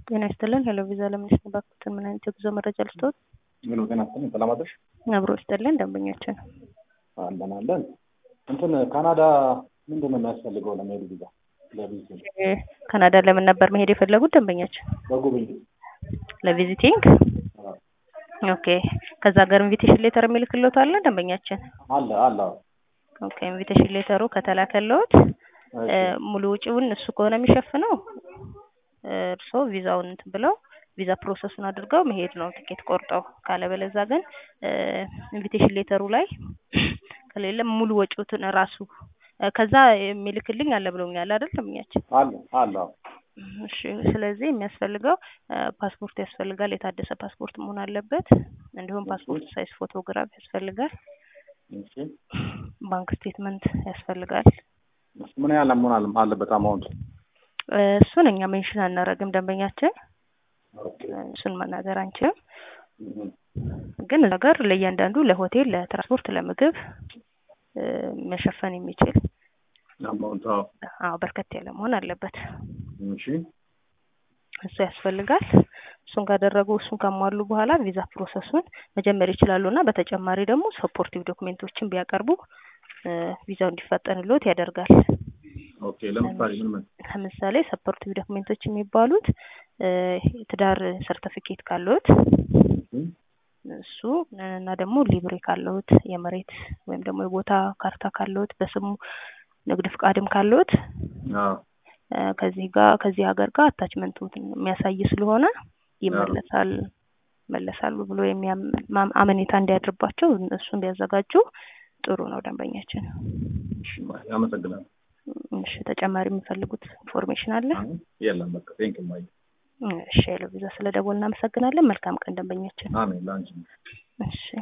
ጤና ይስጥልን። ሄሎ ቪዛ ለምንድነው ባክቱን ምን አይነት የጉዞ መረጃ ልስጥዎት? ምን ወገን አስተን ሰላም አደርሽ? አብሮ ይስጥልን ደንበኛችን። አለን እንትን ካናዳ ምንድነው የሚያስፈልገው ለመሄድ ቪዛ? ለቪዚቲንግ ካናዳ ለምን ነበር መሄድ የፈለጉት ደንበኛችን? ለጉብኝት ለቪዚቲንግ። ኦኬ። ከዛ ጋር ኢንቪቴሽን ሌተር የሚልክልዎት አለ ደንበኛችን? አለ። ኦኬ። ኢንቪቴሽን ሌተሩ ከተላከልዎት ሙሉ ወጪውን እሱ ከሆነ የሚሸፍነው እርሶ ቪዛውን እንትን ብለው ቪዛ ፕሮሰሱን አድርገው መሄድ ነው ቲኬት ቆርጠው። ካለበለዛ ግን ኢንቪቴሽን ሌተሩ ላይ ከሌለ ሙሉ ወጪውን ራሱ ከዛ የሚልክልኝ አለ ብለውኛል አይደል ደንበኛችን? አለ። እሺ። ስለዚህ የሚያስፈልገው ፓስፖርት ያስፈልጋል። የታደሰ ፓስፖርት መሆን አለበት። እንዲሁም ፓስፖርት ሳይዝ ፎቶግራፍ ያስፈልጋል። እሺ። ባንክ ስቴትመንት ያስፈልጋል። ምን ያህል መሆን አለበት አማውንት? እሱን እኛ ሜንሽን አናረግም ደንበኛችን። ኦኬ። እሱን መናገር አንችልም። ግን ነገር ለእያንዳንዱ ለሆቴል፣ ለትራንስፖርት፣ ለምግብ መሸፈን የሚችል አማውንት በርከት ያለ መሆን አለበት። እሺ። እሱ ያስፈልጋል። እሱን ካደረጉ እሱን ካሟሉ በኋላ ቪዛ ፕሮሰሱን መጀመር ይችላሉና በተጨማሪ ደግሞ ሰፖርቲቭ ዶክመንቶችን ቢያቀርቡ ቪዛው እንዲፈጠንልዎት ያደርጋል። ኦኬ። ለምሳሌ ሰፖርቲቭ ዶክመንቶች የሚባሉት የትዳር ሰርቲፊኬት ካለዎት እሱ እና ደግሞ ሊብሬ ካለዎት የመሬት ወይም ደግሞ የቦታ ካርታ ካለዎት በስሙ ንግድ ፍቃድም ካለዎት ከዚህ ሀገር ጋር አታችመንቱን የሚያሳይ ስለሆነ ይመለሳሉ ብሎ አመኔታ እንዲያድርባቸው እሱ እንዲያዘጋጁ ጥሩ ነው ደንበኛችን። እሺ። አመሰግናለሁ። እሺ። ተጨማሪ የሚፈልጉት ኢንፎርሜሽን አለ? የለም በቃ ቴንክ ዩ ማይ። እሺ። ቪዛ ስለደወልን እናመሰግናለን። መልካም ቀን ደንበኛችን። አሜን ላንቺ። እሺ።